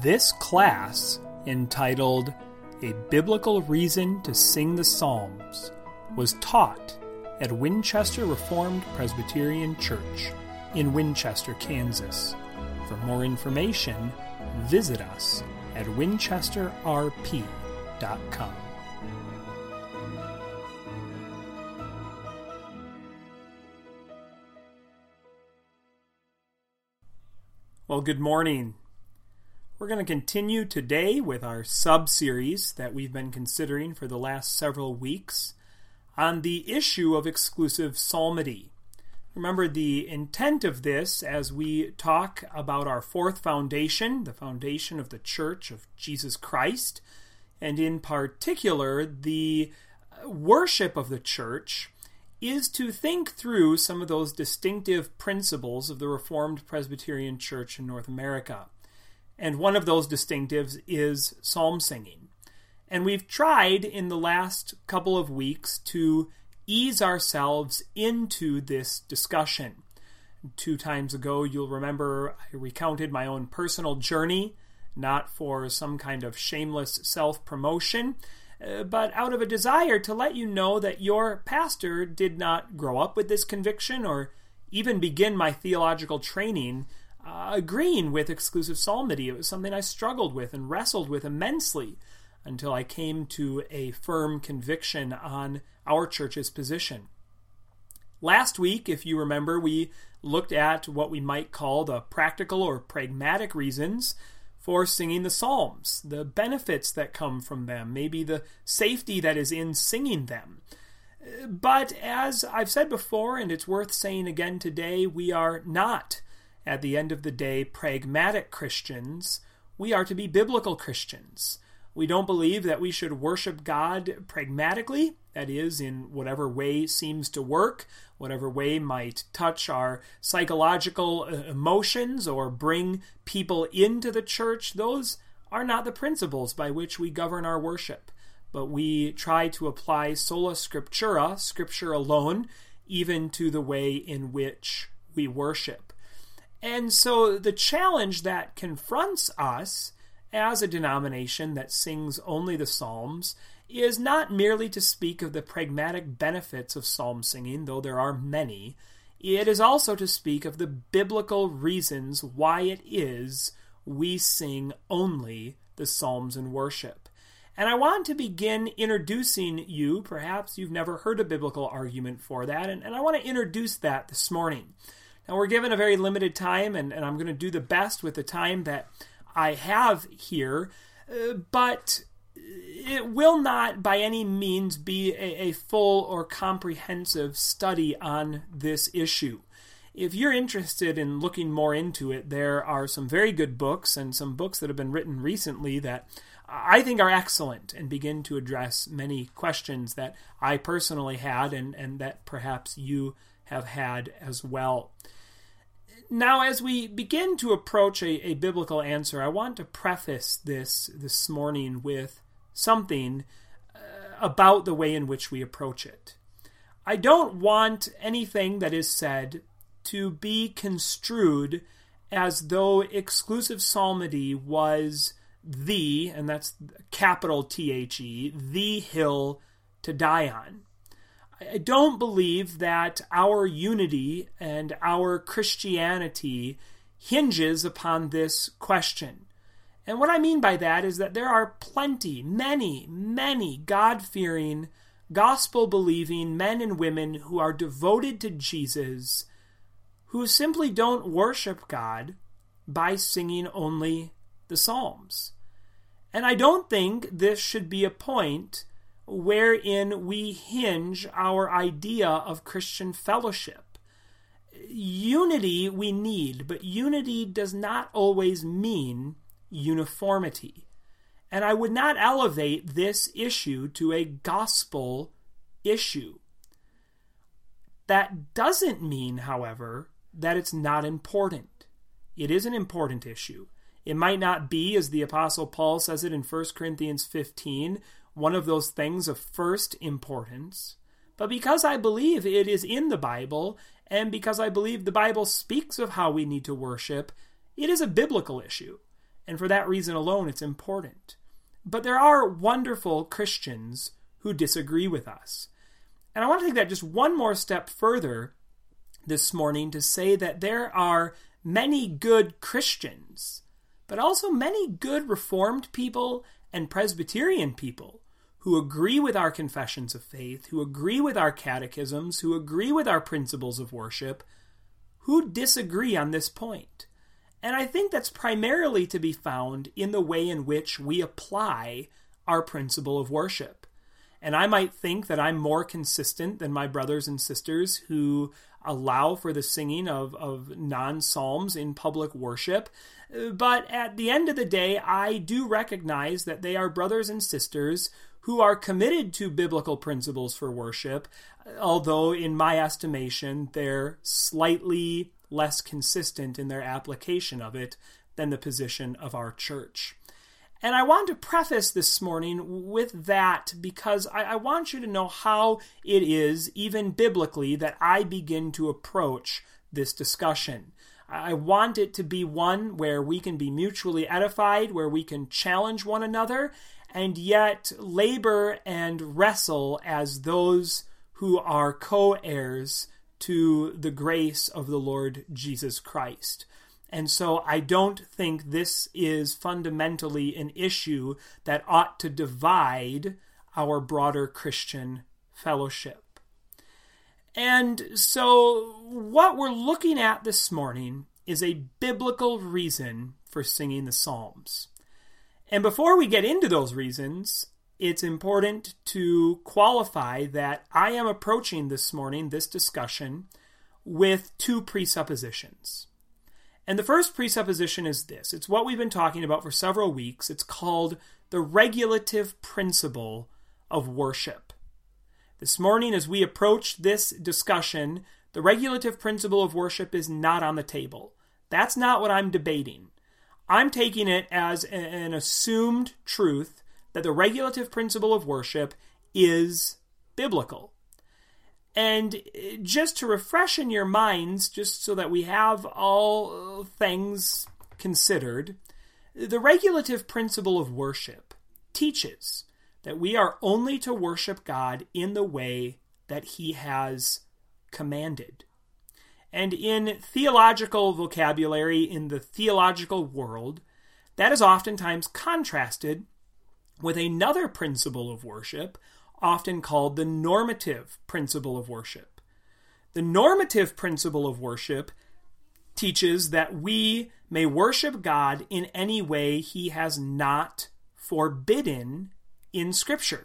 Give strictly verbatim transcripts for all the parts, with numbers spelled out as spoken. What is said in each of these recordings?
This class, entitled A Biblical Reason to Sing the Psalms, was taught at Winchester Reformed Presbyterian Church in Winchester, Kansas. For more information, visit us at winchester r p dot com. Well, good morning. We're going to continue today with our sub-series that we've been considering for the last several weeks on the issue of exclusive psalmody. Remember, the intent of this, as we talk about our fourth foundation, the foundation of the Church of Jesus Christ, and in particular, the worship of the Church, is to think through some of those distinctive principles of the Reformed Presbyterian Church in North America. And one of those distinctives is psalm singing. And we've tried in the last couple of weeks to ease ourselves into this discussion. Two times ago, you'll remember I recounted my own personal journey, not for some kind of shameless self-promotion, uh, but out of a desire to let you know that your pastor did not grow up with this conviction or even begin my theological training uh, agreeing with exclusive psalmody. It was something I struggled with and wrestled with immensely until I came to a firm conviction on our church's position. Last week, if you remember, we looked at what we might call the practical or pragmatic reasons for singing the Psalms, the benefits that come from them, maybe the safety that is in singing them. But as I've said before, and it's worth saying again today, we are not, at the end of the day, pragmatic Christians. We are to be biblical Christians. We don't believe that we should worship God pragmatically, that is, in whatever way seems to work, whatever way might touch our psychological emotions or bring people into the church. Those are not the principles by which we govern our worship. But we try to apply sola scriptura, Scripture alone, even to the way in which we worship. And so the challenge that confronts us as a denomination that sings only the Psalms is not merely to speak of the pragmatic benefits of psalm singing, though there are many. It is also to speak of the biblical reasons why it is we sing only the Psalms in worship. And I want to begin introducing you. Perhaps you've never heard a biblical argument for that, and, and I want to introduce that this morning. Now, we're given a very limited time, and, and I'm going to do the best with the time that I have here, uh, but it will not by any means be a, a full or comprehensive study on this issue. If you're interested in looking more into it, there are some very good books and some books that have been written recently that I think are excellent and begin to address many questions that I personally had and, and that perhaps you have had as well. Now, as we begin to approach a, a biblical answer, I want to preface this this morning with something uh, about the way in which we approach it. I don't want anything that is said to be construed as though exclusive psalmody was the, and that's capital T H E, the hill to die on. I don't believe that our unity and our Christianity hinges upon this question. And what I mean by that is that there are plenty, many, many God-fearing, gospel-believing men and women who are devoted to Jesus, who simply don't worship God by singing only the Psalms. And I don't think this should be a point wherein we hinge our idea of Christian fellowship. Unity we need, but unity does not always mean uniformity. And I would not elevate this issue to a gospel issue. That doesn't mean, however, that it's not important. It is an important issue. It might not be, as the Apostle Paul says it in First Corinthians fifteen, one of those things of first importance, but because I believe it is in the Bible, and because I believe the Bible speaks of how we need to worship, it is a biblical issue. and for that reason alone it's important. But there are wonderful Christians who disagree with us. And I want to take that just one more step further this morning to say that there are many good Christians, but also many good Reformed people and Presbyterian people who agree with our confessions of faith, who agree with our catechisms, who agree with our principles of worship, who disagree on this point. And I think that's primarily to be found in the way in which we apply our principle of worship. And I might think that I'm more consistent than my brothers and sisters who allow for the singing of, of non-psalms in public worship. But at the end of the day, I do recognize that they are brothers and sisters who are committed to biblical principles for worship, although in my estimation, they're slightly less consistent in their application of it than the position of our church. And I want to preface this morning with that because I, I want you to know how it is, even biblically, that I begin to approach this discussion. I want it to be one where we can be mutually edified, where we can challenge one another, and yet labor and wrestle as those who are co-heirs to the grace of the Lord Jesus Christ. And so I don't think this is fundamentally an issue that ought to divide our broader Christian fellowship. And so what we're looking at this morning is a biblical reason for singing the Psalms. And before we get into those reasons, it's important to qualify that I am approaching this morning, this discussion, with two presuppositions. And the first presupposition is this. It's what we've been talking about for several weeks. It's called the regulative principle of worship. This morning, as we approach this discussion, the regulative principle of worship is not on the table. That's not what I'm debating. I'm taking it as an assumed truth that the regulative principle of worship is biblical. And just to refresh in your minds, just so that we have all things considered, the regulative principle of worship teaches that we are only to worship God in the way that He has commanded. And in theological vocabulary, in the theological world, that is oftentimes contrasted with another principle of worship, often called the normative principle of worship. The normative principle of worship teaches that we may worship God in any way He has not forbidden in Scripture.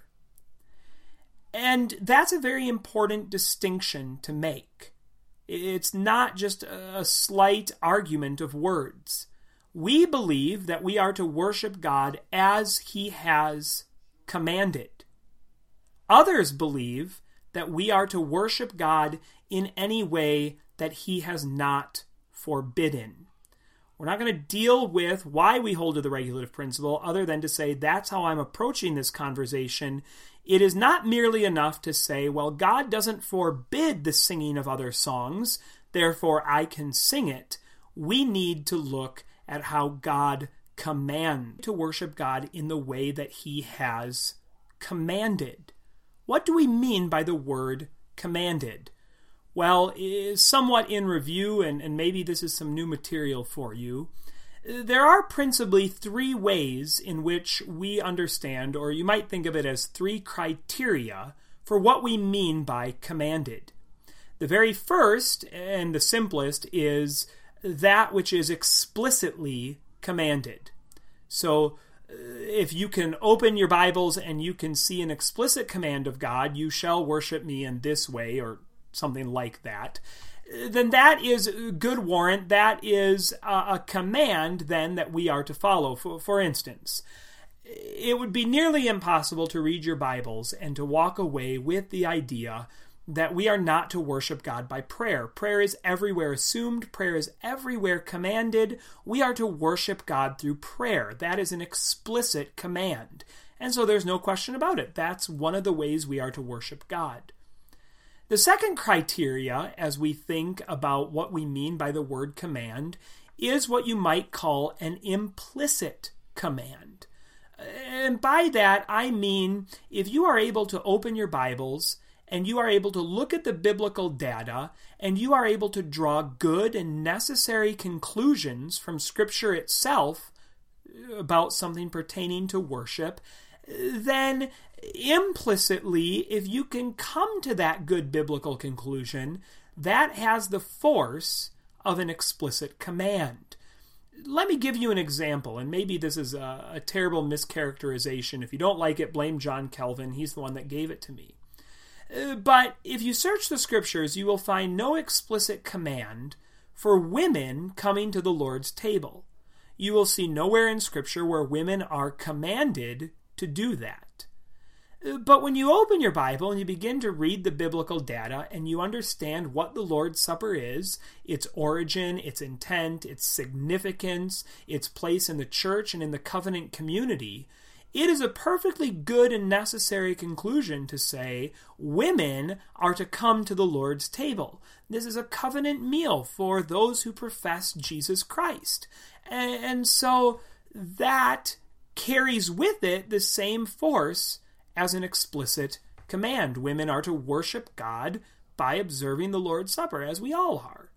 And that's a very important distinction to make. It's not just a slight argument of words. We believe that we are to worship God as He has commanded. Others believe that we are to worship God in any way that He has not forbidden. We're not going to deal with why we hold to the regulative principle other than to say that's how I'm approaching this conversation. It is not merely enough to say, well, God doesn't forbid the singing of other songs, therefore I can sing it. We need to look at how God commands to worship God in the way that He has commanded. What do we mean by the word commanded? Well, somewhat in review, and, and maybe this is some new material for you, there are principally three ways in which we understand, or you might think of it as three criteria for what we mean by commanded. The very first, and the simplest, is that which is explicitly commanded. So, if you can open your Bibles and you can see an explicit command of God, you shall worship me in this way, or something like that, then that is good warrant. That is a command then that we are to follow. For, for instance, it would be nearly impossible to read your Bibles and to walk away with the idea that we are not to worship God by prayer. Prayer is everywhere assumed. Prayer is everywhere commanded. We are to worship God through prayer. That is an explicit command. And so there's no question about it. That's one of the ways we are to worship God. The second criteria, as we think about what we mean by the word command, is what you might call an implicit command. And by that, I mean if you are able to open your Bibles and you are able to look at the biblical data and you are able to draw good and necessary conclusions from Scripture itself about something pertaining to worship, then implicitly, if you can come to that good biblical conclusion, that has the force of an explicit command. Let me give you an example, and maybe this is a, a terrible mischaracterization. If you don't like it, blame John Calvin. He's the one that gave it to me. Uh, but if you search the Scriptures, you will find no explicit command for women coming to the Lord's table. You will see nowhere in Scripture where women are commanded to do that. But when you open your Bible and you begin to read the biblical data and you understand what the Lord's Supper is, its origin, its intent, its significance, its place in the church and in the covenant community, it is a perfectly good and necessary conclusion to say women are to come to the Lord's table. This is a covenant meal for those who profess Jesus Christ. And so that carries with it the same force as an explicit command. Women are to worship God by observing the Lord's Supper, as we all are.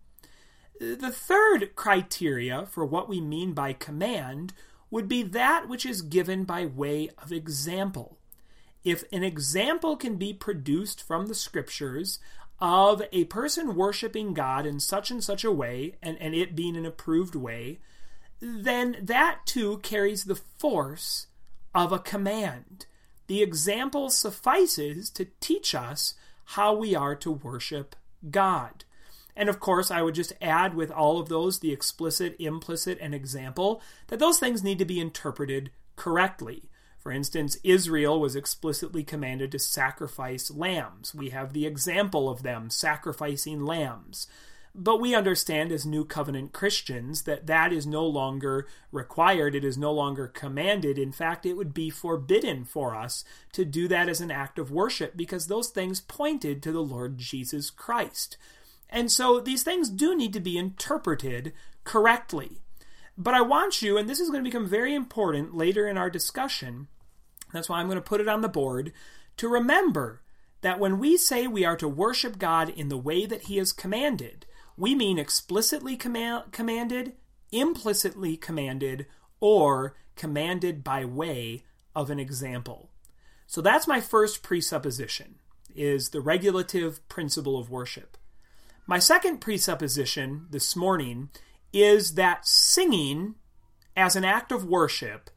The third criteria for what we mean by command would be that which is given by way of example. If an example can be produced from the Scriptures of a person worshiping God in such and such a way, and, and it being an approved way, then that too carries the force of a command. The example suffices to teach us how we are to worship God. And of course, I would just add with all of those, the explicit, implicit, and example, that those things need to be interpreted correctly. For instance, Israel was explicitly commanded to sacrifice lambs. We have the example of them sacrificing lambs. But we understand as New Covenant Christians that that is no longer required. It is no longer commanded. In fact, it would be forbidden for us to do that as an act of worship because those things pointed to the Lord Jesus Christ. And so these things do need to be interpreted correctly. But I want you, and this is going to become very important later in our discussion, that's why I'm going to put it on the board, to remember that when we say we are to worship God in the way that He has commanded, we mean explicitly command, commanded, implicitly commanded, or commanded by way of an example. So that's my first presupposition, is the regulative principle of worship. My second presupposition this morning is that singing as an act of worship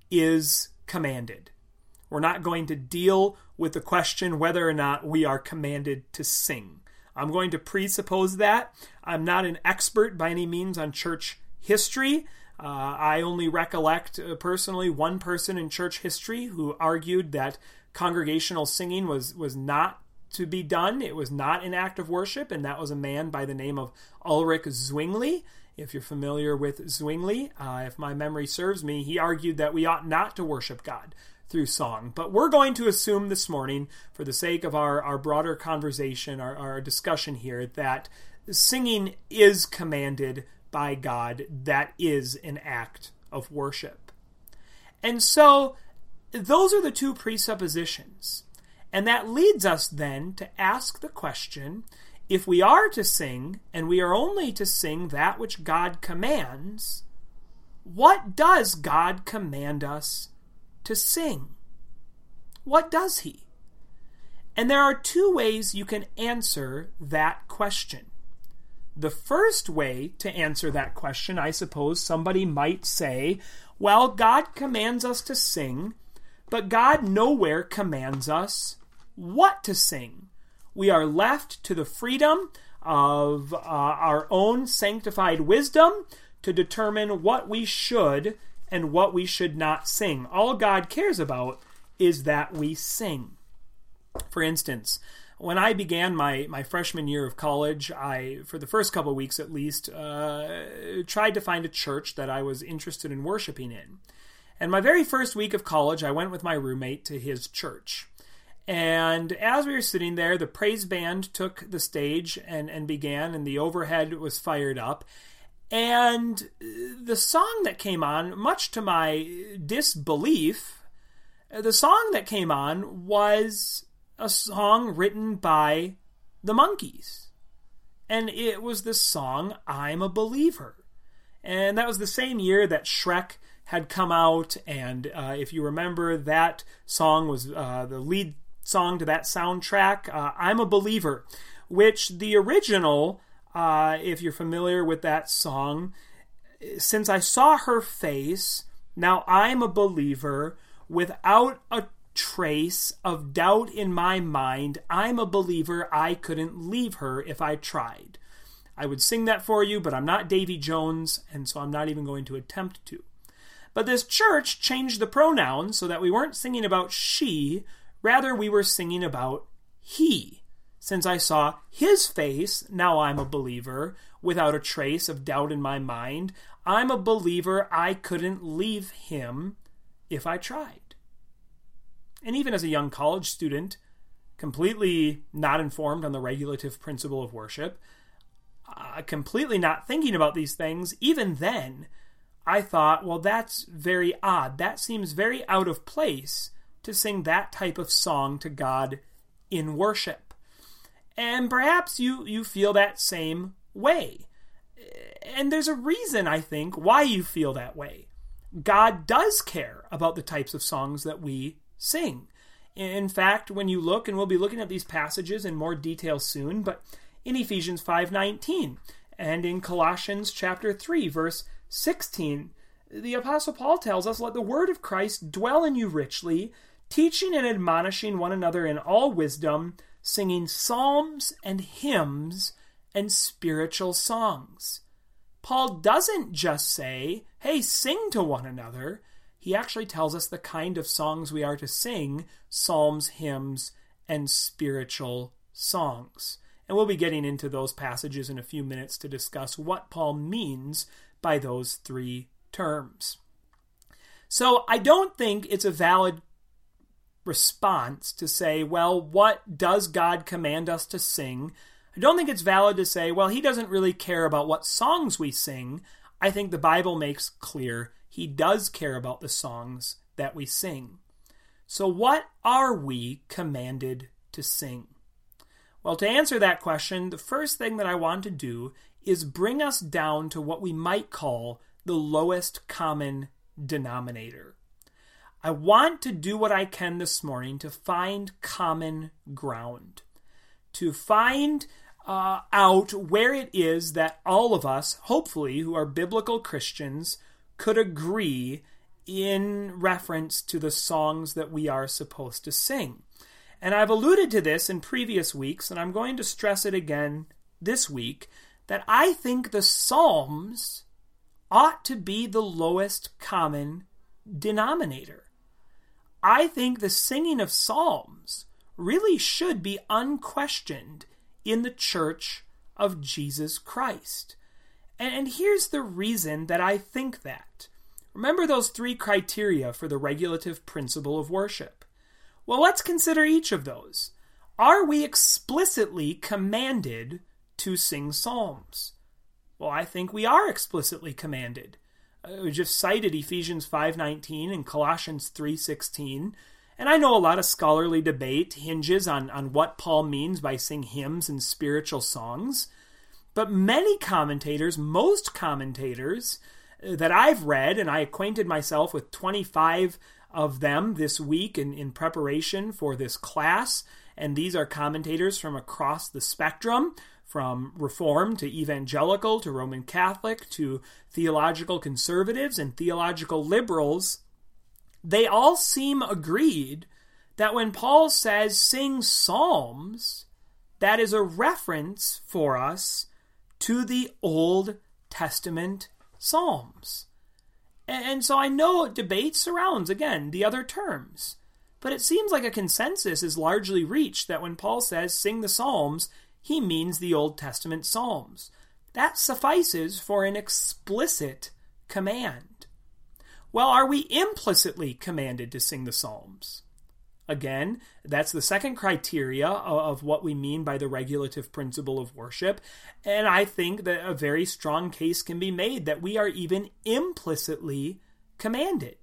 is commanded. We're not going to deal with the question whether or not we are commanded to sing. I'm going to presuppose that. I'm not an expert by any means on church history. Uh, I only recollect uh, personally one person in church history who argued that congregational singing was, was not to be done. It was not an act of worship, and that was a man by the name of Ulrich Zwingli. If you're familiar with Zwingli, uh, if my memory serves me, he argued that we ought not to worship God through song. But we're going to assume this morning, for the sake of our, our broader conversation, our, our discussion here, that singing is commanded by God. That is an act of worship. And so those are the two presuppositions. And that leads us then to ask the question, if we are to sing, and we are only to sing that which God commands, what does God command us to sing? What does He? And there are two ways you can answer that question. The first way to answer that question, I suppose somebody might say, well, God commands us to sing, but God nowhere commands us what to sing. We are left to the freedom of uh, our own sanctified wisdom to determine what we should and what we should not sing. All God cares about is that we sing. For instance, when I began my, my freshman year of college, I, for the first couple of weeks at least, uh, tried to find a church that I was interested in worshiping in. And my very first week of college, I went with my roommate to his church. And as we were sitting there, the praise band took the stage and, and began, and the overhead was fired up. And the song that came on, much to my disbelief, the song that came on was a song written by the Monkees. And it was the song, I'm a Believer. And that was the same year that Shrek had come out, and uh, if you remember, that song was uh, the lead song to that soundtrack, uh, I'm a Believer, which the original, uh, if you're familiar with that song, since I saw her face, now I'm a believer, without a trace of doubt in my mind, I'm a believer, I couldn't leave her if I tried. I would sing that for you, but I'm not Davy Jones, and so I'm not even going to attempt to. But this church changed the pronouns so that we weren't singing about she, rather we were singing about he. Since I saw his face, now I'm a believer, without a trace of doubt in my mind. I'm a believer, I couldn't leave him if I tried. And even as a young college student, completely not informed on the regulative principle of worship, uh, completely not thinking about these things, even then, I thought, well, that's very odd. That seems very out of place to sing that type of song to God in worship. And perhaps you, you feel that same way. And there's a reason, I think, why you feel that way. God does care about the types of songs that we sing. In fact, when you look, and we'll be looking at these passages in more detail soon, but in Ephesians five nineteen and in Colossians chapter three, verse sixteen, the Apostle Paul tells us, let the word of Christ dwell in you richly, teaching and admonishing one another in all wisdom, singing psalms and hymns and spiritual songs. Paul doesn't just say, hey, sing to one another. He actually tells us the kind of songs we are to sing, psalms, hymns, and spiritual songs. And we'll be getting into those passages in a few minutes to discuss what Paul means by those three terms. So I don't think it's a valid response to say, well, what does God command us to sing? I don't think it's valid to say, well, he doesn't really care about what songs we sing. I think the Bible makes clear he does care about the songs that we sing. So what are we commanded to sing? Well, to answer that question, the first thing that I want to do is bring us down to what we might call the lowest common denominator. I want to do what I can this morning to find common ground, to find uh, out where it is that all of us, hopefully, who are biblical Christians, could agree in reference to the songs that we are supposed to sing. And I've alluded to this in previous weeks, and I'm going to stress it again this week, that I think the Psalms ought to be the lowest common denominator. I think the singing of Psalms really should be unquestioned in the Church of Jesus Christ. And here's the reason that I think that. Remember those three criteria for the regulative principle of worship. Well, let's consider each of those. Are we explicitly commanded to sing psalms? Well, I think we are explicitly commanded. Uh, we just cited Ephesians five nineteen and Colossians three sixteen, and I know a lot of scholarly debate hinges on, on what Paul means by sing hymns and spiritual songs, but many commentators, most commentators that I've read, and I acquainted myself with twenty-five of them this week in, in preparation for this class, and these are commentators from across the spectrum, from Reformed to Evangelical to Roman Catholic to theological conservatives and theological liberals. They all seem agreed that when Paul says sing psalms, that is a reference for us to the Old Testament psalms. And so I know debate surrounds, again, the other terms. But it seems like a consensus is largely reached that when Paul says sing the psalms, he means the Old Testament psalms. That suffices for an explicit command. Well, are we implicitly commanded to sing the psalms? Again, that's the second criteria of what we mean by the regulative principle of worship. And I think that a very strong case can be made that we are even implicitly commanded.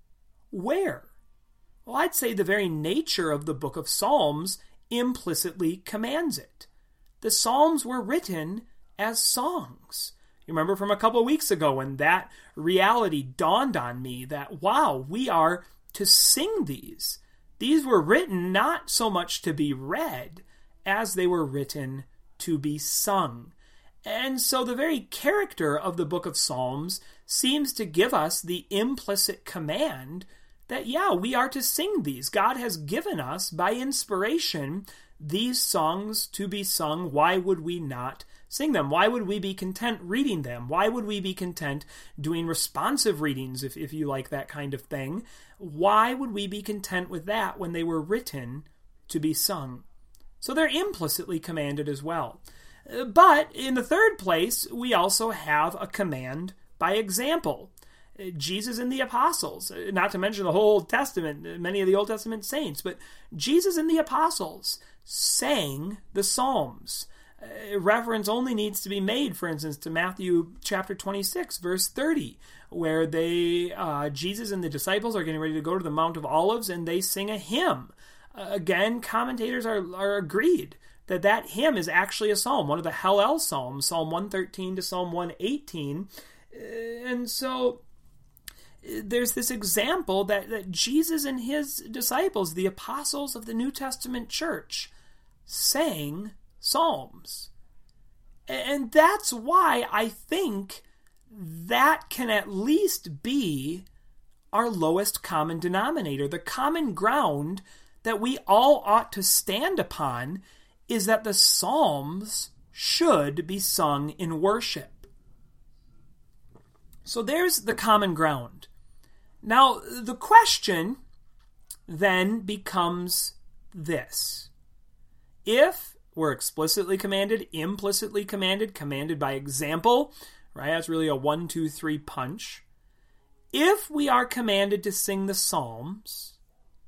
Where? Well, I'd say the very nature of the book of Psalms implicitly commands it. The Psalms were written as songs. You remember from a couple of weeks ago when that reality dawned on me that, wow, we are to sing these. These were written not so much to be read as they were written to be sung. And so the very character of the book of Psalms seems to give us the implicit command that, yeah, we are to sing these. God has given us, by inspiration, these songs to be sung. Why would we not sing them? Why would we be content reading them? Why would we be content doing responsive readings, if, if you like that kind of thing? Why would we be content with that when they were written to be sung? So they're implicitly commanded as well. But in the third place, we also have a command by example. Jesus and the apostles, not to mention the whole Old Testament, many of the Old Testament saints, but Jesus and the apostles sang the Psalms. Uh, reference only needs to be made, for instance, to Matthew chapter twenty-six, verse thirty, where they, uh, Jesus and the disciples are getting ready to go to the Mount of Olives, and they sing a hymn. Uh, again, commentators are, are agreed that that hymn is actually a psalm, one of the Hallel psalms, Psalm one thirteen to Psalm one eighteen. Uh, and so there's this example that, that Jesus and his disciples, the apostles of the New Testament church, sang psalms. And that's why I think that can at least be our lowest common denominator. The common ground that we all ought to stand upon is that the psalms should be sung in worship. So there's the common ground. Now, the question then becomes this. If we're explicitly commanded, implicitly commanded, commanded by example, right? That's really a one, two, three punch. If we are commanded to sing the Psalms,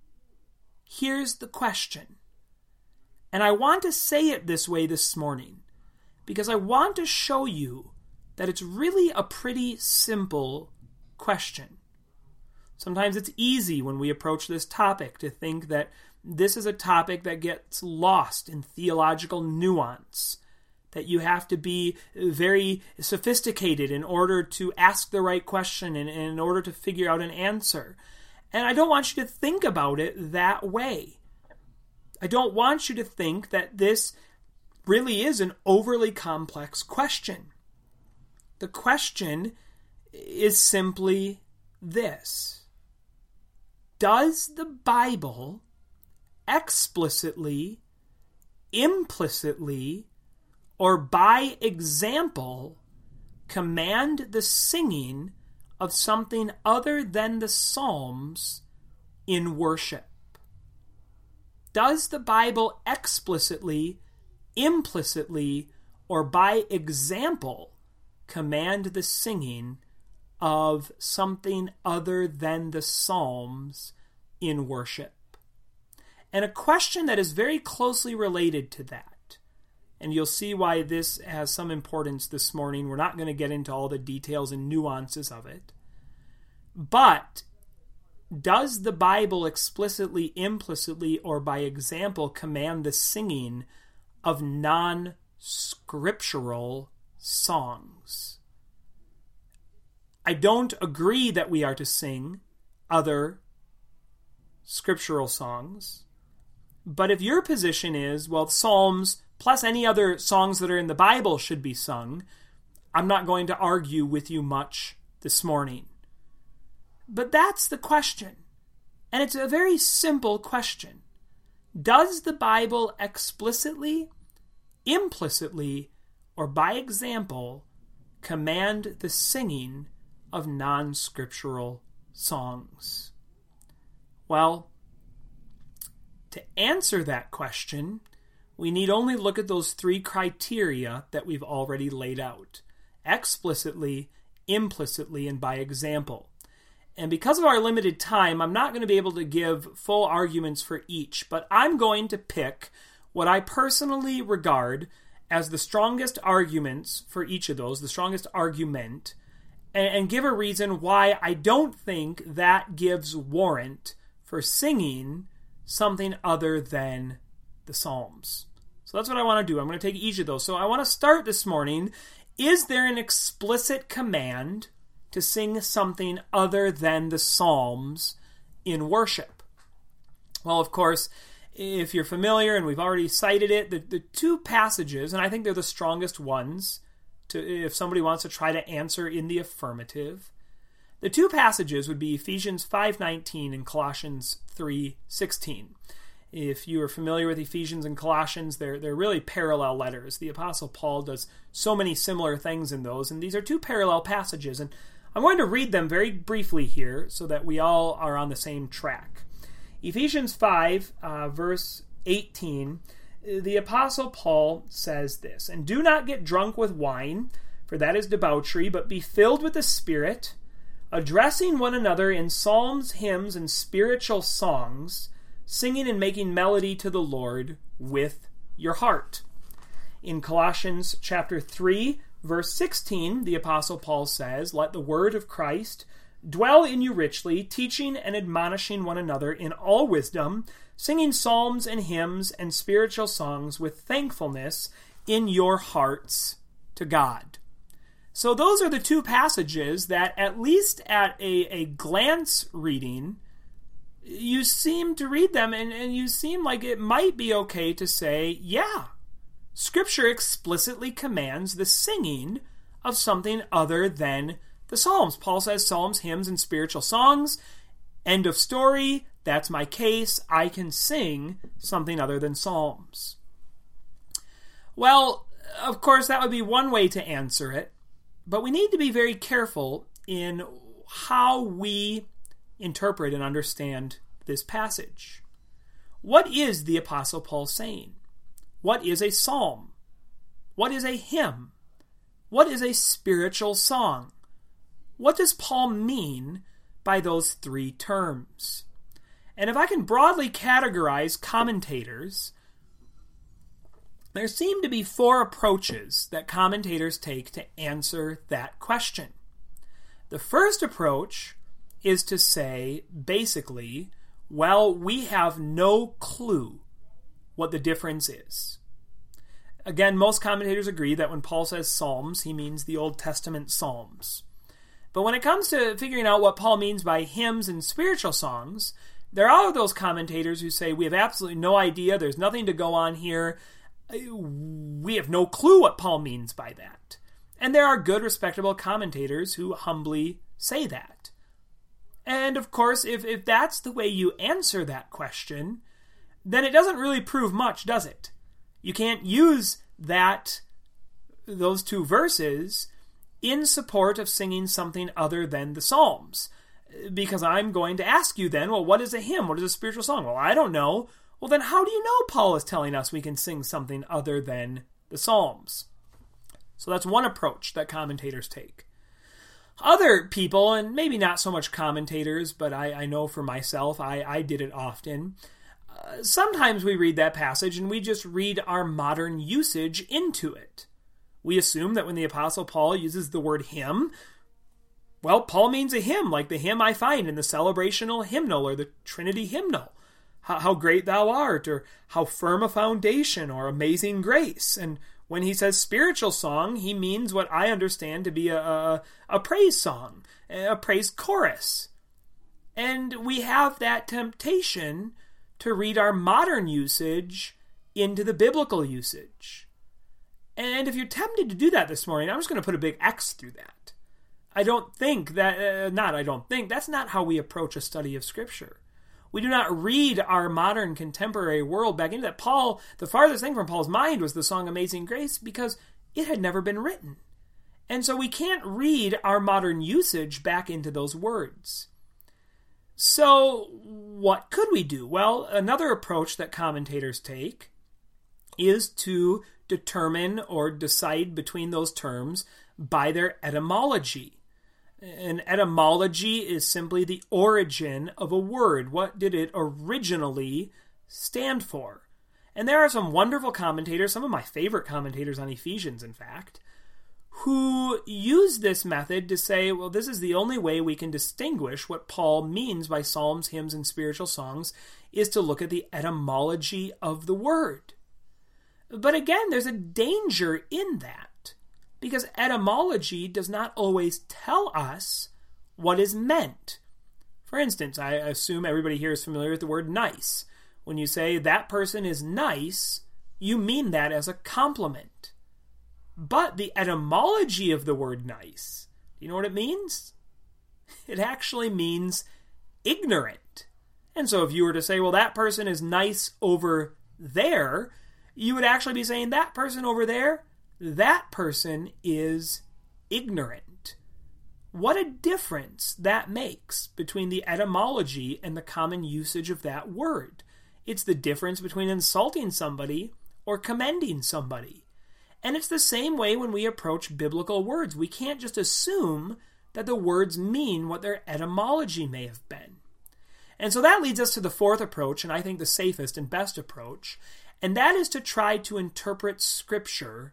here's the question. And I want to say it this way this morning because I want to show you that it's really a pretty simple question. Sometimes it's easy when we approach this topic to think that this is a topic that gets lost in theological nuance, that you have to be very sophisticated in order to ask the right question and in order to figure out an answer. And I don't want you to think about it that way. I don't want you to think that this really is an overly complex question. The question is simply this. Does the Bible explicitly, implicitly, or by example command the singing of something other than the Psalms in worship? Does the Bible explicitly, implicitly, or by example command the singing of something other than the Psalms in worship? And a question that is very closely related to that, and you'll see why this has some importance this morning. We're not going to get into all the details and nuances of it. But does the Bible explicitly, implicitly, or by example command the singing of non-scriptural songs? I don't agree that we are to sing other scriptural songs. But if your position is, well, Psalms plus any other songs that are in the Bible should be sung, I'm not going to argue with you much this morning. But that's the question. And it's a very simple question. Does the Bible explicitly, implicitly, or by example command the singing of non-scriptural songs? Well, to answer that question, we need only look at those three criteria that we've already laid out: explicitly, implicitly, and by example. And because of our limited time, I'm not going to be able to give full arguments for each, but I'm going to pick what I personally regard as the strongest arguments for each of those, the strongest argument, and, and give a reason why I don't think that gives warrant for singing something other than the Psalms. So that's what I want to do. I'm going to take each of those. So I want to start this morning. Is there an explicit command to sing something other than the Psalms in worship? Well, of course, if you're familiar, and we've already cited it, the, the two passages, and I think they're the strongest ones, to if somebody wants to try to answer in the affirmative, the two passages would be Ephesians five nineteen and Colossians three sixteen. If you are familiar with Ephesians and Colossians, they're, they're really parallel letters. The Apostle Paul does so many similar things in those, and these are two parallel passages, and I'm going to read them very briefly here so that we all are on the same track. Ephesians five, uh, verse eighteen, the Apostle Paul says this, "And do not get drunk with wine, for that is debauchery, but be filled with the Spirit, addressing one another in psalms, hymns, and spiritual songs, singing and making melody to the Lord with your heart." In Colossians chapter three, verse sixteen, the Apostle Paul says, "Let the word of Christ dwell in you richly, teaching and admonishing one another in all wisdom, singing psalms and hymns and spiritual songs with thankfulness in your hearts to God." So those are the two passages that, at least at a, a glance reading, you seem to read them and, and you seem like it might be okay to say, yeah, Scripture explicitly commands the singing of something other than the Psalms. Paul says psalms, hymns, and spiritual songs. End of story. That's my case. I can sing something other than Psalms. Well, of course, that would be one way to answer it, but we need to be very careful in how we interpret and understand this passage. What is the Apostle Paul saying? What is a psalm? What is a hymn? What is a spiritual song? What does Paul mean by those three terms? And if I can broadly categorize commentators, there seem to be four approaches that commentators take to answer that question. The first approach is to say, basically, well, we have no clue what the difference is. Again, most commentators agree that when Paul says Psalms, he means the Old Testament Psalms. But when it comes to figuring out what Paul means by hymns and spiritual songs, there are those commentators who say we have absolutely no idea, there's nothing to go on here, we have no clue what Paul means by that. And there are good, respectable commentators who humbly say that. And of course, if, if that's the way you answer that question, then it doesn't really prove much, does it? You can't use that, those two verses in support of singing something other than the Psalms. Because I'm going to ask you then, well, what is a hymn? What is a spiritual song? Well, I don't know. Well, then how do you know Paul is telling us we can sing something other than the Psalms? So that's one approach that commentators take. Other people, and maybe not so much commentators, but I, I know for myself, I, I did it often. Uh, sometimes we read that passage and we just read our modern usage into it. We assume that when the Apostle Paul uses the word hymn, well, Paul means a hymn, like the hymn I find in the celebrational hymnal or the Trinity hymnal. How, how great thou art, or how firm a foundation, or amazing grace. And when he says spiritual song, he means what I understand to be a, a, a praise song, a praise chorus. And we have that temptation to read our modern usage into the biblical usage. And if you're tempted to do that this morning, I'm just going to put a big X through that. I don't think that, uh, not I don't think, that's not how we approach a study of Scripture. We do not read our modern contemporary world back into that. Paul, the farthest thing from Paul's mind was the song Amazing Grace because it had never been written. And so we can't read our modern usage back into those words. So what could we do? Well, another approach that commentators take is to determine or decide between those terms by their etymology. An etymology is simply the origin of a word. What did it originally stand for? And there are some wonderful commentators, some of my favorite commentators on Ephesians, in fact, who use this method to say, well, this is the only way we can distinguish what Paul means by psalms, hymns, and spiritual songs, is to look at the etymology of the word. But again, there's a danger in that, because etymology does not always tell us what is meant. For instance, I assume everybody here is familiar with the word nice. When you say that person is nice, you mean that as a compliment. But the etymology of the word nice, do you know what it means? It actually means ignorant. And so if you were to say, well, that person is nice over there, you would actually be saying that person over there, that person is ignorant. What a difference that makes between the etymology and the common usage of that word. It's the difference between insulting somebody or commending somebody. And it's the same way when we approach biblical words. We can't just assume that the words mean what their etymology may have been. And so that leads us to the fourth approach, and I think the safest and best approach, and that is to try to interpret Scripture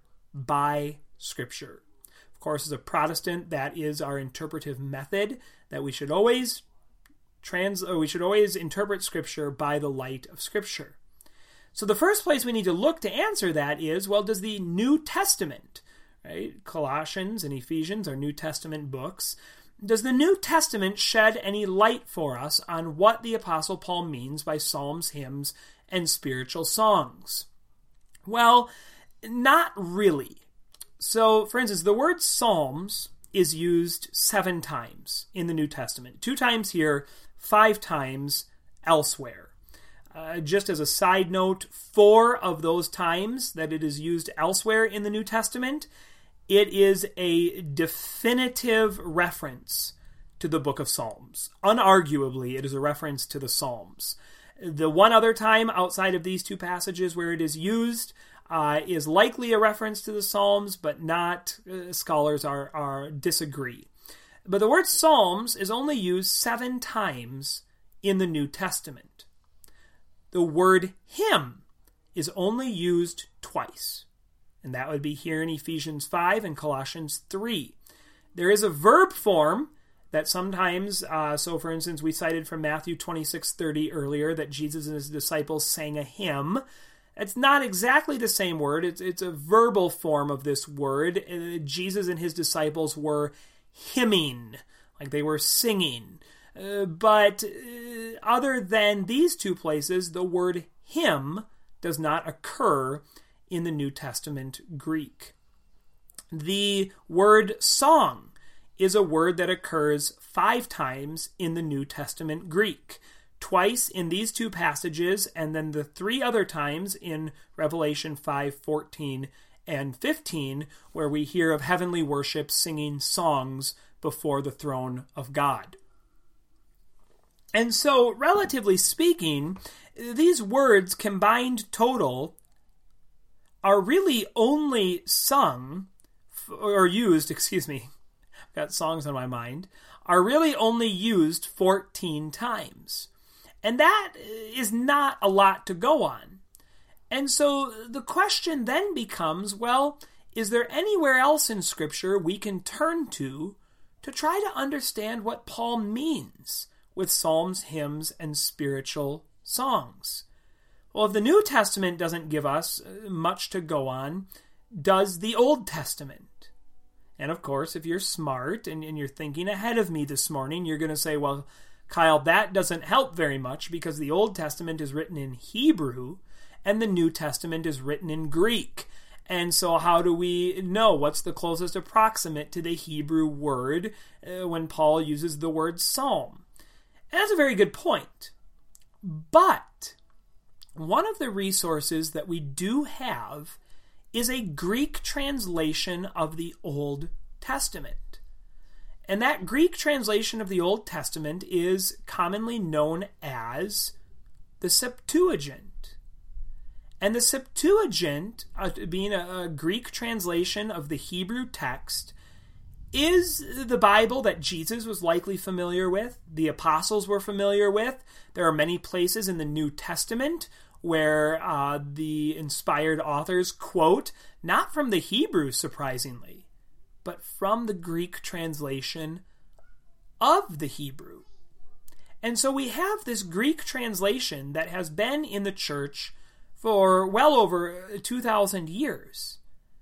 by Scripture. Of course, as a Protestant, that is our interpretive method, that we should always trans or we should always interpret Scripture by the light of Scripture. So the first place we need to look to answer that is, well, does the New Testament, right? Colossians and Ephesians are New Testament books. Does the New Testament shed any light for us on what the Apostle Paul means by psalms, hymns, and spiritual songs? Well, not really. So, for instance, the word psalms is used seven times in the New Testament. Two times here, five times elsewhere. Uh, just as a side note, four of those times that it is used elsewhere in the New Testament, it is a definitive reference to the book of Psalms. Unarguably, it is a reference to the Psalms. The one other time outside of these two passages where it is used uh, is likely a reference to the Psalms, but not. Uh, scholars are, are disagree. But the word Psalms is only used seven times in the New Testament. The word hymn is only used twice. And that would be here in Ephesians five and Colossians three. There is a verb form that sometimes, uh, so for instance, we cited from Matthew twenty-six thirty earlier that Jesus and his disciples sang a hymn. It's not exactly the same word. It's, it's a verbal form of this word. Uh, Jesus and his disciples were hymning, like they were singing. Uh, but uh, other than these two places, the word hymn does not occur in the New Testament Greek. The word song is a word that occurs five times in the New Testament Greek. Twice in these two passages, and then the three other times in Revelation five, fourteen, and fifteen, where we hear of heavenly worship singing songs before the throne of God. And so, relatively speaking, these words combined total are really only sung, or used, excuse me, I've got songs on my mind, are really only used fourteen times. And that is not a lot to go on. And so the question then becomes, well, is there anywhere else in Scripture we can turn to to try to understand what Paul means with psalms, hymns, and spiritual songs? Well, if the New Testament doesn't give us much to go on, does the Old Testament? And of course, if you're smart and, and you're thinking ahead of me this morning, you're going to say, well, Kyle, that doesn't help very much because the Old Testament is written in Hebrew and the New Testament is written in Greek. And so how do we know what's the closest approximate to the Hebrew word uh, when Paul uses the word psalm? And that's a very good point. But one of the resources that we do have is a Greek translation of the Old Testament. And that Greek translation of the Old Testament is commonly known as the Septuagint. And the Septuagint, uh, being a, a Greek translation of the Hebrew text, is the Bible that Jesus was likely familiar with, the apostles were familiar with. There are many places in the New Testament where uh, the inspired authors quote, not from the Hebrew, surprisingly, but from the Greek translation of the Hebrew. And so we have this Greek translation that has been in the church for well over two thousand years.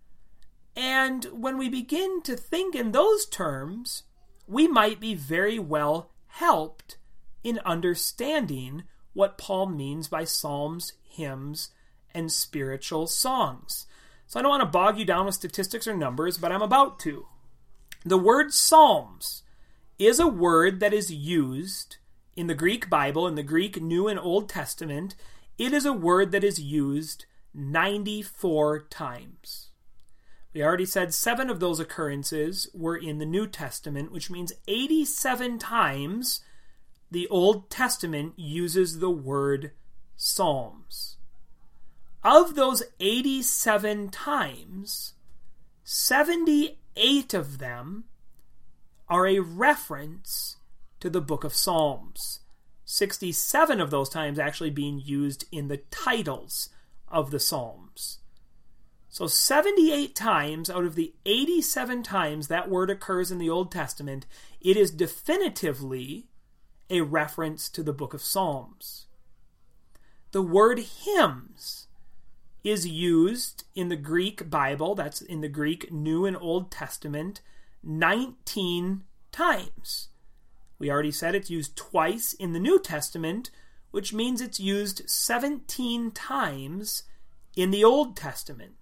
And when we begin to think in those terms, we might be very well helped in understanding what Paul means by psalms, hymns, and spiritual songs. So I don't want to bog you down with statistics or numbers, but I'm about to. The word psalms is a word that is used in the Greek Bible, in the Greek New and Old Testament. It is a word that is used ninety-four times. We already said seven of those occurrences were in the New Testament, which means eighty-seven times the Old Testament uses the word psalms. Of those eighty-seven times, seventy-eight of them are a reference to the book of Psalms. sixty-seven of those times actually being used in the titles of the Psalms. So seventy-eight times out of the eighty-seven times that word occurs in the Old Testament, it is definitively a reference to the book of Psalms. The word hymns is used in the Greek Bible, that's in the Greek New and Old Testament, nineteen times. We already said it's used twice in the New Testament, which means it's used seventeen times in the Old Testament.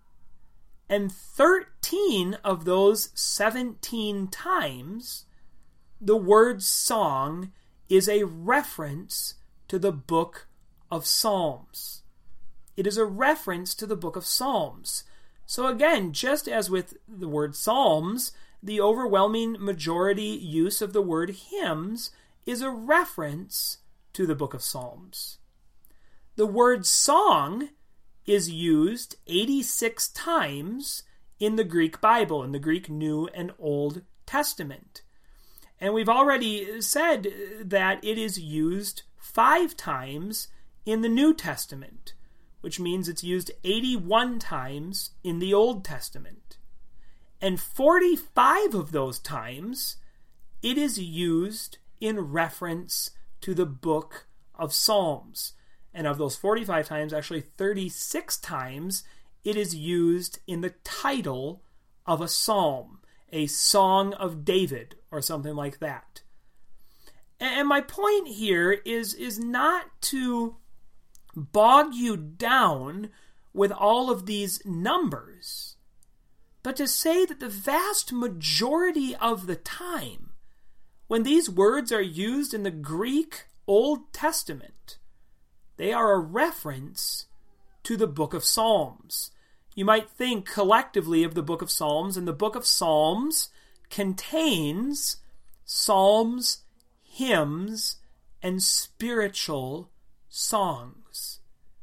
And thirteen of those seventeen times, the word song is a reference to the book of Psalms. It is a reference to the book of Psalms. So again, just as with the word psalms, the overwhelming majority use of the word hymns is a reference to the book of Psalms. The word song is used eighty-six times in the Greek Bible, in the Greek New and Old Testament. And we've already said that it is used five times in the New Testament, which means it's used eighty-one times in the Old Testament. And forty-five of those times, it is used in reference to the book of Psalms. And of those forty-five times, actually thirty-six times, it is used in the title of a psalm, a song of David, or something like that. And my point here is, is not to bog you down with all of these numbers, but to say that the vast majority of the time, when these words are used in the Greek Old Testament, they are a reference to the book of Psalms. You might think collectively of the book of Psalms, and the book of Psalms contains psalms, hymns, and spiritual songs.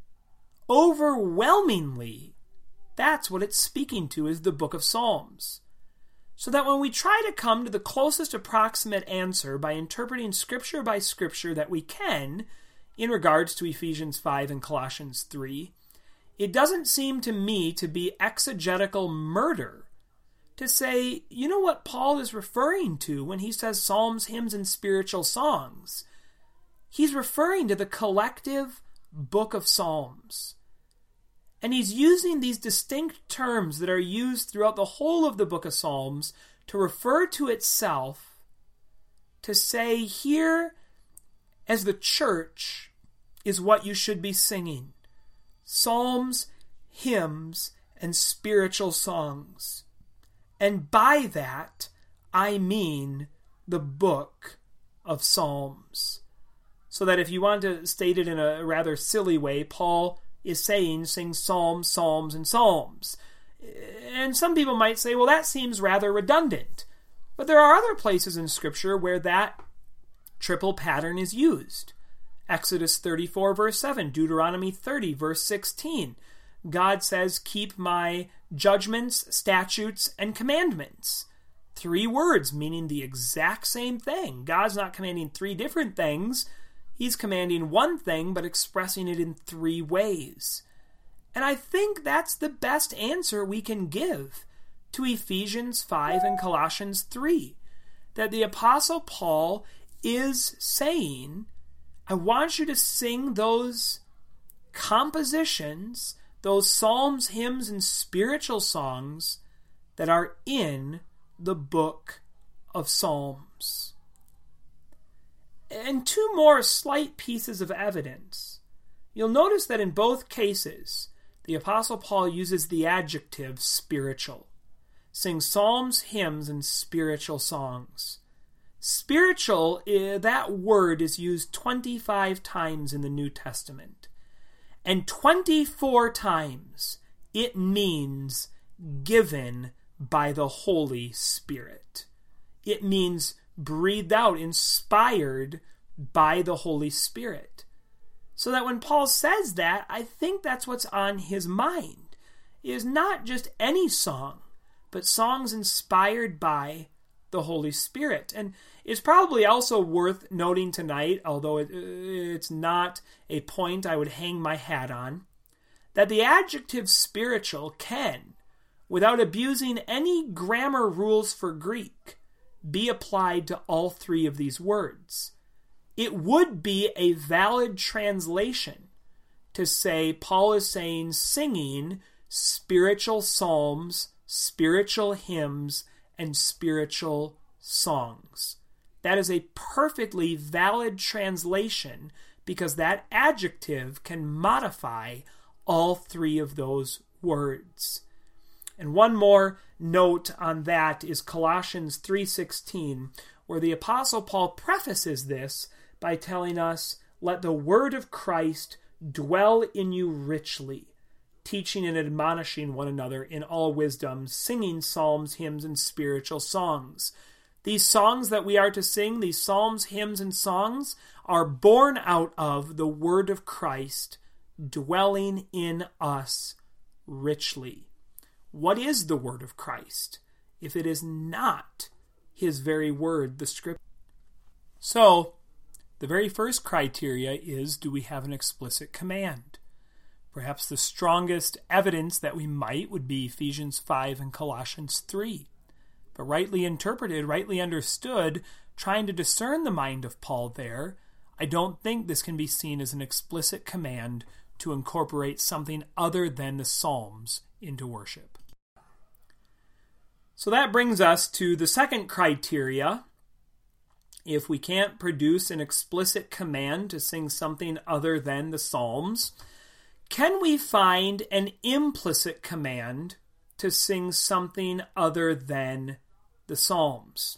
Overwhelmingly, that's what it's speaking to, is the book of Psalms. So that when we try to come to the closest approximate answer by interpreting scripture by scripture that we can, in regards to Ephesians five and Colossians three, it doesn't seem to me to be exegetical murder to say, you know what Paul is referring to when he says psalms, hymns, and spiritual songs? He's referring to the collective book of Psalms. And he's using these distinct terms that are used throughout the whole of the book of Psalms to refer to itself, to say here, as the church, is what you should be singing. Psalms, hymns, and spiritual songs. And by that, I mean the book of Psalms. So that if you want to state it in a rather silly way, Paul is saying sing psalms, psalms, and psalms. And some people might say, well, that seems rather redundant. But there are other places in Scripture where that triple pattern is used. Exodus thirty-four, verse seven, Deuteronomy thirty, verse sixteen. God says, keep my judgments, statutes, and commandments. three words meaning the exact same thing. God's not commanding three different things. He's commanding one thing, but expressing it in three ways. And I think that's the best answer we can give to Ephesians five and Colossians three. That the Apostle Paul is saying, I want you to sing those compositions, those psalms, hymns, and spiritual songs that are in the book of Psalms. And two more slight pieces of evidence. You'll notice that in both cases, the Apostle Paul uses the adjective spiritual. Sing psalms, hymns, and spiritual songs. Spiritual, that word is used twenty-five times in the New Testament. And twenty-four times it means given by the Holy Spirit. It means breathed out, inspired by the Holy Spirit. So that when Paul says that, I think that's what's on his mind. It is not just any song, but songs inspired by the Holy Spirit. And it's probably also worth noting tonight, although it, it's not a point I would hang my hat on, that the adjective spiritual can, without abusing any grammar rules for Greek, be applied to all three of these words. It would be a valid translation to say Paul is saying singing spiritual psalms, spiritual hymns, and spiritual songs. That is a perfectly valid translation because that adjective can modify all three of those words. And one more note on that is Colossians three sixteen, where the Apostle Paul prefaces this by telling us, let the word of Christ dwell in you richly, teaching and admonishing one another in all wisdom, singing psalms, hymns, and spiritual songs. These songs that we are to sing, these psalms, hymns, and songs, are born out of the word of Christ dwelling in us richly. What is the word of Christ if it is not his very word, the scripture? So, the very first criteria is, do we have an explicit command? Perhaps the strongest evidence that we might would be Ephesians five and Colossians three. But rightly interpreted, rightly understood, trying to discern the mind of Paul there, I don't think this can be seen as an explicit command to incorporate something other than the Psalms into worship. So that brings us to the second criteria. If we can't produce an explicit command to sing something other than the Psalms, can we find an implicit command to sing something other than the Psalms?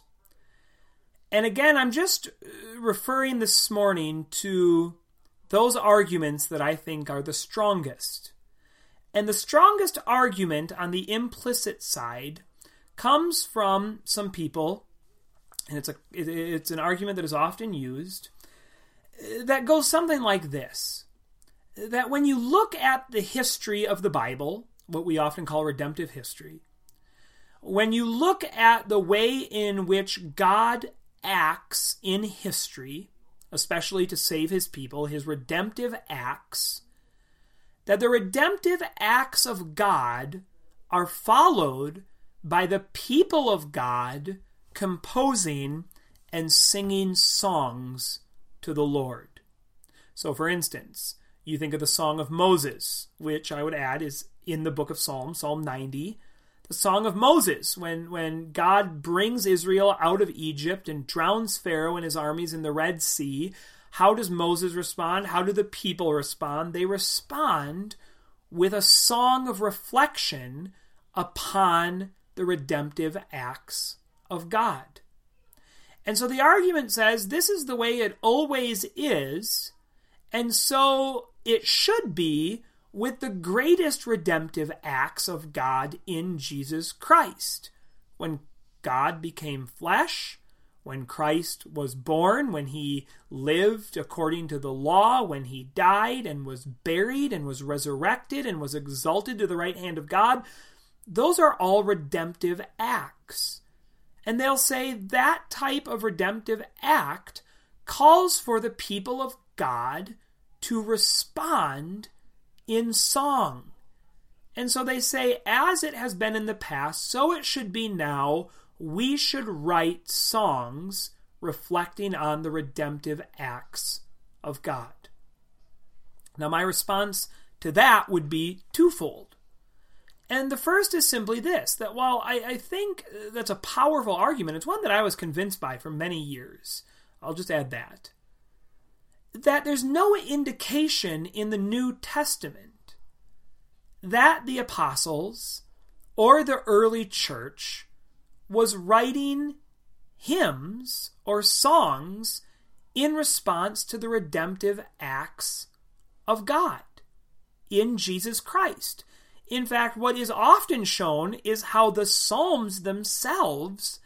And again, I'm just referring this morning to those arguments that I think are the strongest. And the strongest argument on the implicit side comes from some people, and it's a it's an argument that is often used, that goes something like this. That when you look at the history of the Bible, what we often call redemptive history, when you look at the way in which God acts in history, especially to save his people, his redemptive acts, that the redemptive acts of God are followed by the people of God composing and singing songs to the Lord. So, for instance, you think of the Song of Moses, which I would add is in the book of Psalms, Psalm ninety. The Song of Moses, when, when God brings Israel out of Egypt and drowns Pharaoh and his armies in the Red Sea. How does Moses respond? How do the people respond? They respond with a song of reflection upon the redemptive acts of God. And so the argument says this is the way it always is, and so it should be with the greatest redemptive acts of God in Jesus Christ. When God became flesh, when Christ was born, when he lived according to the law, when he died and was buried and was resurrected and was exalted to the right hand of God, those are all redemptive acts. And they'll say that type of redemptive act calls for the people of God to respond in song. And so they say, as it has been in the past, so it should be now. We should write songs reflecting on the redemptive acts of God. Now, my response to that would be twofold. And the first is simply this, that while I, I think that's a powerful argument, it's one that I was convinced by for many years. I'll just add that. That there's no indication in the New Testament that the apostles or the early church was writing hymns or songs in response to the redemptive acts of God in Jesus Christ. In fact, what is often shown is how the Psalms themselves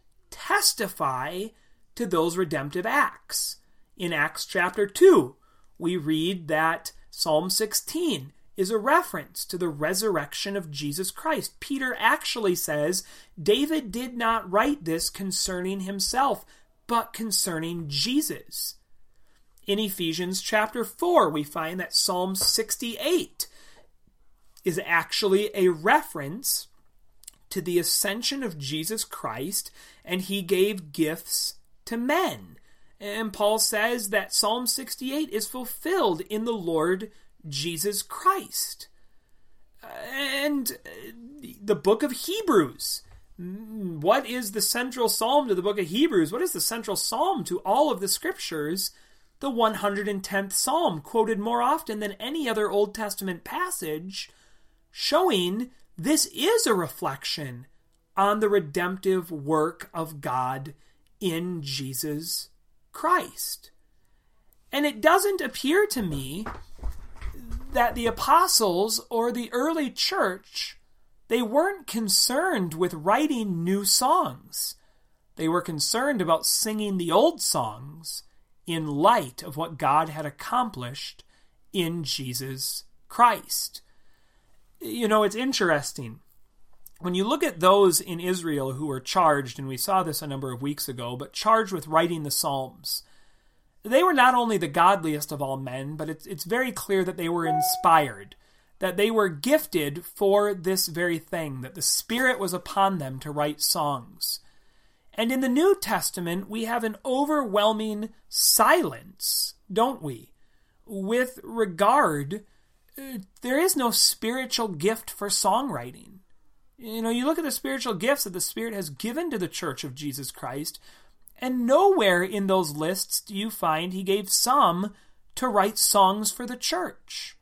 testify to those redemptive acts. In Acts chapter two, we read that Psalm sixteen is a reference to the resurrection of Jesus Christ. Peter actually says, David did not write this concerning himself, but concerning Jesus. In Ephesians chapter four, we find that Psalm sixty-eight is actually a reference to the ascension of Jesus Christ, and he gave gifts to men. And Paul says that Psalm sixty-eight is fulfilled in the Lord Jesus Christ. And the book of Hebrews. What is the central psalm to the book of Hebrews? What is the central psalm to all of the scriptures? The one hundred tenth psalm, quoted more often than any other Old Testament passage, showing this is a reflection on the redemptive work of God in Jesus Christ. And it doesn't appear to me that the apostles or the early church, they weren't concerned with writing new songs. They were concerned about singing the old songs in light of what God had accomplished in Jesus Christ. You know, it's interesting. When you look at those in Israel who were charged, and we saw this a number of weeks ago, but charged with writing the Psalms, they were not only the godliest of all men, but it's, it's very clear that they were inspired, that they were gifted for this very thing, that the Spirit was upon them to write songs. And in the New Testament, we have an overwhelming silence, don't we, with regard. There is no spiritual gift for songwriting. You know, you look at the spiritual gifts that the Spirit has given to the Church of Jesus Christ, and nowhere in those lists do you find he gave some to write songs for the church.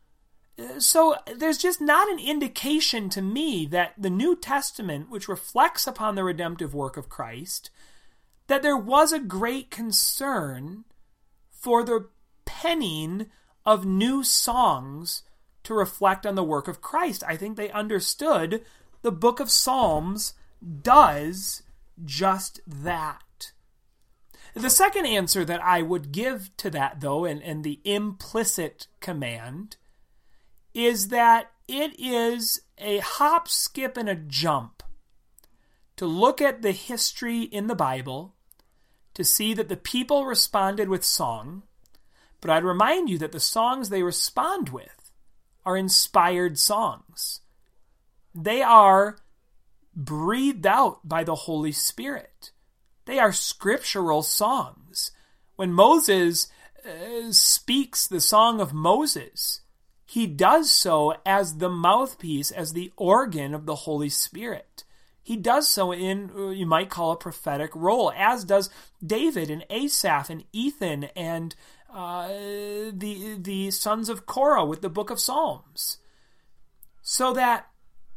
So there's just not an indication to me that the New Testament, which reflects upon the redemptive work of Christ, that there was a great concern for the penning of new songs to reflect on the work of Christ. I think they understood the book of Psalms does just that. The second answer that I would give to that, though, and, and the implicit command, is that it is a hop, skip, and a jump to look at the history in the Bible to see that the people responded with song. But I'd remind you that the songs they respond with are inspired songs. They are breathed out by the Holy Spirit. They are scriptural songs. When Moses uh, speaks the song of Moses, he does so as the mouthpiece, as the organ of the Holy Spirit. He does so in, you might call, a prophetic role, as does David and Asaph and Ethan and uh, the, the sons of Korah with the book of Psalms. So that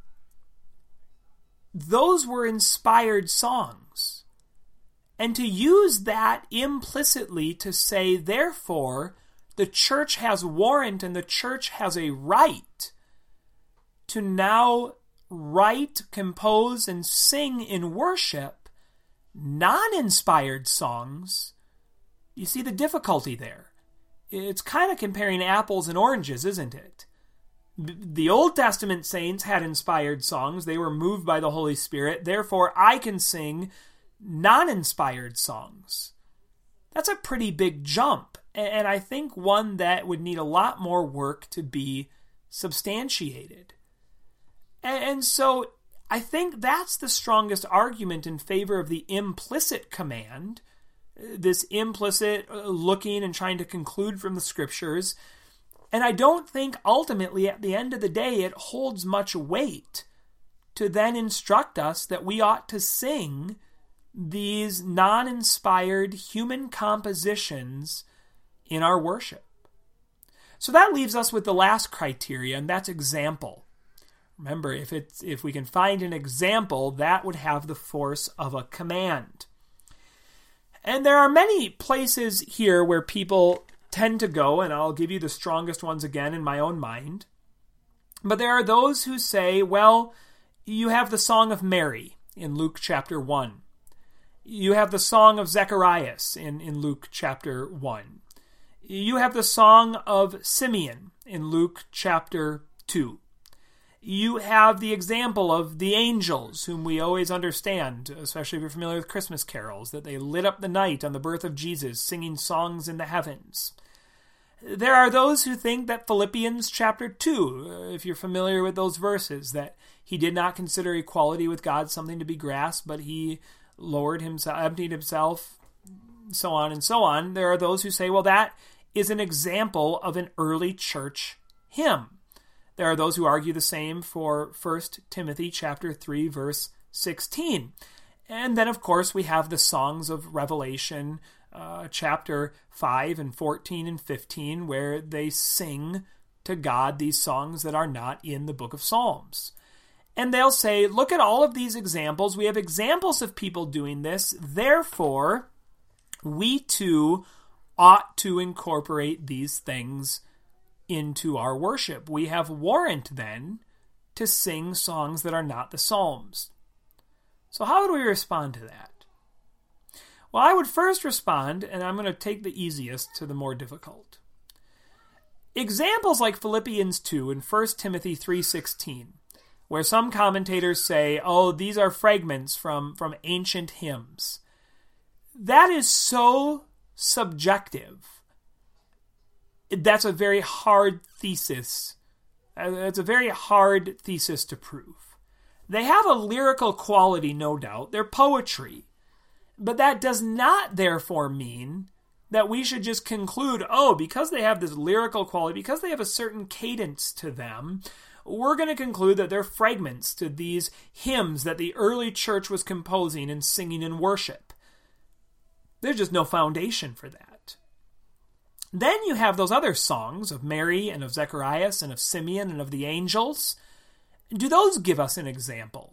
those were inspired songs. And to use that implicitly to say, therefore, the church has warrant and the church has a right to now write, compose, and sing in worship non-inspired songs, you see the difficulty there. It's kind of comparing apples and oranges, isn't it? The Old Testament saints had inspired songs. They were moved by the Holy Spirit. Therefore, I can sing non-inspired songs. That's a pretty big jump, and I think one that would need a lot more work to be substantiated. And so I think that's the strongest argument in favor of the implicit command, this implicit looking and trying to conclude from the Scriptures. And I don't think ultimately at the end of the day it holds much weight to then instruct us that we ought to sing these non-inspired human compositions in our worship. So that leaves us with the last criteria, and that's example. Remember, if it's if we can find an example, that would have the force of a command. And there are many places here where people tend to go, and I'll give you the strongest ones again in my own mind. But there are those who say, well, you have the Song of Mary in Luke chapter one. You have the Song of Zacharias in, in Luke chapter one. You have the Song of Simeon in Luke chapter two. You have the example of the angels, whom we always understand, especially if you're familiar with Christmas carols, that they lit up the night on the birth of Jesus, singing songs in the heavens. There are those who think that Philippians chapter two, if you're familiar with those verses, that he did not consider equality with God something to be grasped, but he lowered himself, emptied himself, so on and so on. There are those who say, well, that is an example of an early church hymn. There are those who argue the same for First Timothy chapter three, verse sixteen. And then, of course, we have the songs of Revelation, uh, chapter five and fourteen and fifteen, where they sing to God these songs that are not in the book of Psalms. And they'll say, look at all of these examples. We have examples of people doing this. Therefore, we too ought to incorporate these things into our worship. We have warrant then to sing songs that are not the Psalms. So how would we respond to that? Well, I would first respond, and I'm going to take the easiest to the more difficult. Examples like Philippians two and First Timothy three sixteen, where some commentators say, oh, these are fragments from, from ancient hymns. That is so subjective. That's a very hard thesis. It's a very hard thesis to prove. They have a lyrical quality, no doubt. They're poetry. But that does not, therefore, mean that we should just conclude, oh, because they have this lyrical quality, because they have a certain cadence to them, we're going to conclude that they're fragments to these hymns that the early church was composing and singing in worship. There's just no foundation for that. Then you have those other songs of Mary and of Zacharias and of Simeon and of the angels. Do those give us an example?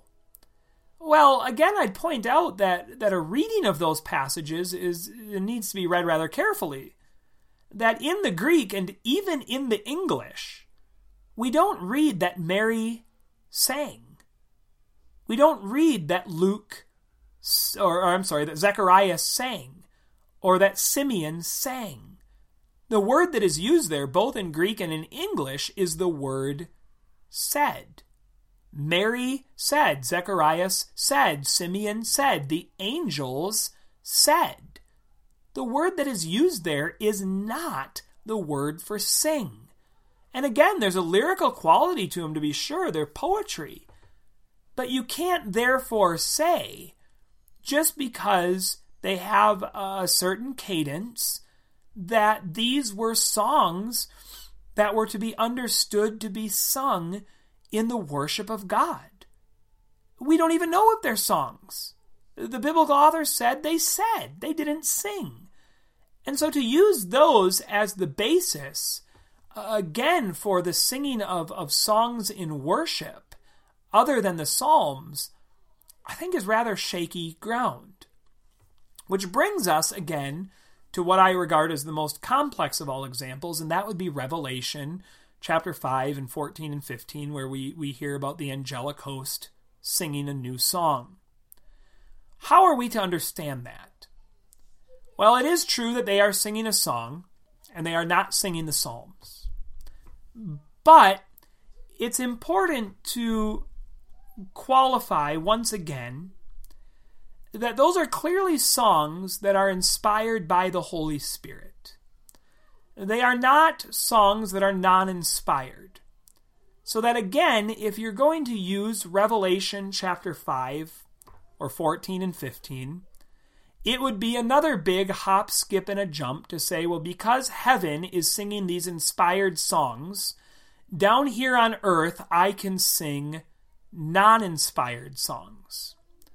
Well, again, I'd point out that, that a reading of those passages is it needs to be read rather carefully. That in the Greek and even in the English, we don't read that Mary sang. We don't read that Luke, or, or I'm sorry, that Zacharias sang, or that Simeon sang. The word that is used there, both in Greek and in English, is the word said. Mary said, Zacharias said, Simeon said, the angels said. The word that is used there is not the word for sing. And again, there's a lyrical quality to them, to be sure. They're poetry. But you can't therefore say, just because they have a certain cadence, that these were songs that were to be understood to be sung in the worship of God. We don't even know if they're songs. The biblical authors said they said. They didn't sing. And so to use those as the basis, uh, again, for the singing of, of songs in worship, other than the Psalms, I think is rather shaky ground. Which brings us, again, to what I regard as the most complex of all examples, and that would be Revelation chapter five and fourteen and fifteen, where we, we hear about the angelic host singing a new song. How are we to understand that? Well, it is true that they are singing a song, and they are not singing the Psalms. But it's important to qualify once again that those are clearly songs that are inspired by the Holy Spirit. They are not songs that are non-inspired. So that again, if you're going to use Revelation chapter five or fourteen and fifteen, it would be another big hop, skip, and a jump to say, well, because heaven is singing these inspired songs, down here on earth I can sing non-inspired songs.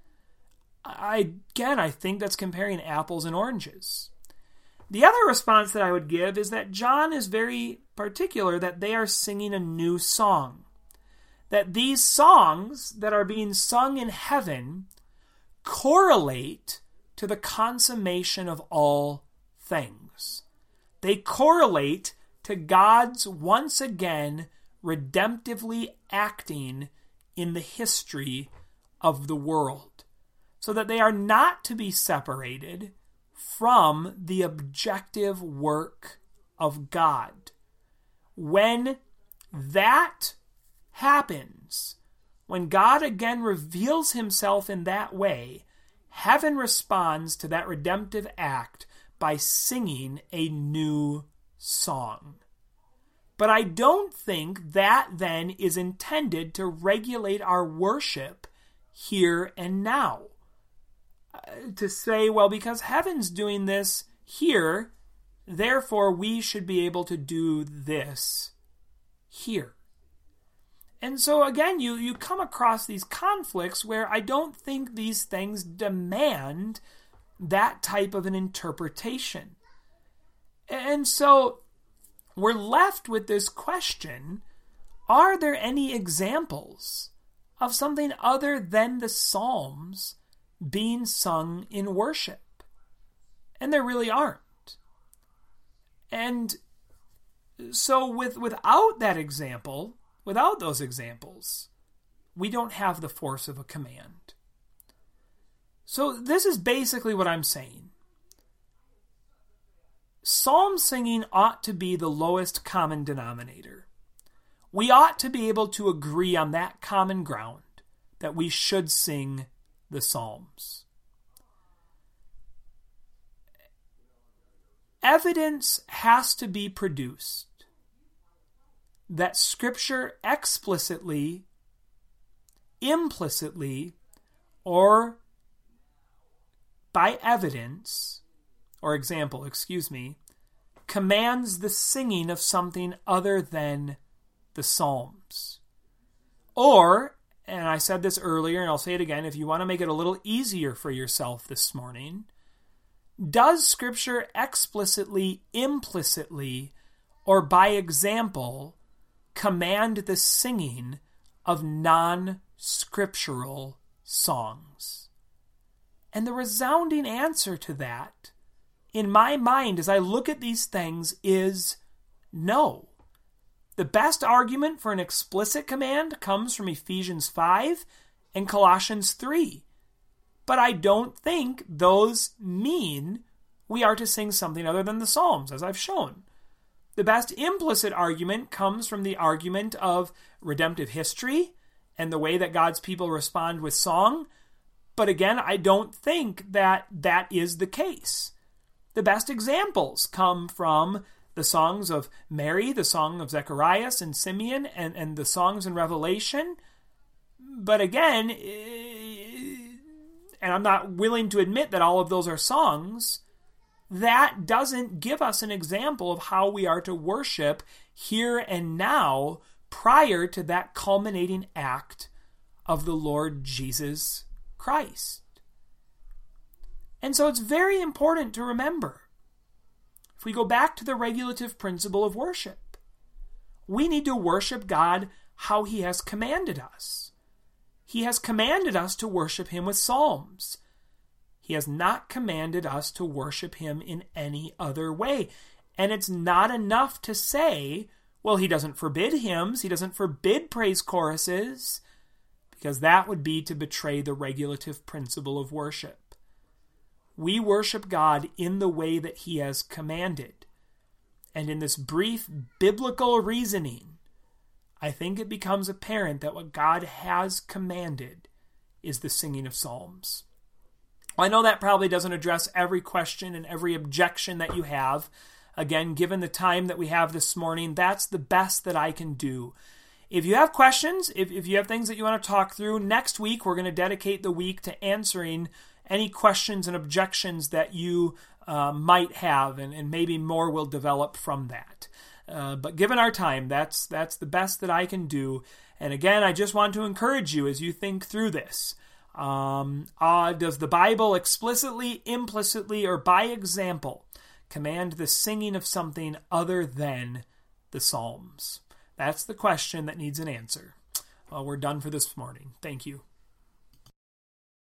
I, again, I think that's comparing apples and oranges. The other response that I would give is that John is very particular that they are singing a new song. That these songs that are being sung in heaven correlate to the consummation of all things. They correlate to God's once again redemptively acting in the history of the world, so that they are not to be separated from the objective work of God. When that happens, when God again reveals himself in that way, heaven responds to that redemptive act by singing a new song. But I don't think that then is intended to regulate our worship here and now. Uh, to say, well, because heaven's doing this here, therefore we should be able to do this here. And so again, you, you come across these conflicts where I don't think these things demand that type of an interpretation. And so we're left with this question, are there any examples of something other than the Psalms being sung in worship? And there really aren't. And so with without that example, without those examples, we don't have the force of a command. So this is basically what I'm saying. Psalm singing ought to be the lowest common denominator. We ought to be able to agree on that common ground that we should sing the Psalms. Evidence has to be produced that Scripture explicitly, implicitly, or by evidence, or example, excuse me, commands the singing of something other than the Psalms. Or, and I said this earlier, and I'll say it again, if you want to make it a little easier for yourself this morning, does Scripture explicitly, implicitly, or by example, command the singing of non-scriptural songs? And the resounding answer to that, in my mind, as I look at these things, is no. The best argument for an explicit command comes from Ephesians five and Colossians three. But I don't think those mean we are to sing something other than the Psalms, as I've shown. The best implicit argument comes from the argument of redemptive history and the way that God's people respond with song. But again, I don't think that that is the case. The best examples come from the songs of Mary, the song of Zacharias and Simeon, and, and the songs in Revelation. But again, and I'm not willing to admit that all of those are songs, that doesn't give us an example of how we are to worship here and now prior to that culminating act of the Lord Jesus Christ. And so it's very important to remember, if we go back to the regulative principle of worship, we need to worship God how He has commanded us. He has commanded us to worship Him with psalms. He has not commanded us to worship Him in any other way. And it's not enough to say, well, He doesn't forbid hymns, He doesn't forbid praise choruses, because that would be to betray the regulative principle of worship. We worship God in the way that He has commanded. And in this brief biblical reasoning, I think it becomes apparent that what God has commanded is the singing of psalms. Well, I know that probably doesn't address every question and every objection that you have. Again, given the time that we have this morning, that's the best that I can do. If you have questions, if, if you have things that you want to talk through, next week we're going to dedicate the week to answering any questions and objections that you uh, might have, and, and maybe more will develop from that. Uh, but given our time, that's that's the best that I can do. And again, I just want to encourage you as you think through this. Um, uh, does the Bible explicitly, implicitly, or by example command the singing of something other than the Psalms? That's the question that needs an answer. Well, we're done for this morning. Thank you.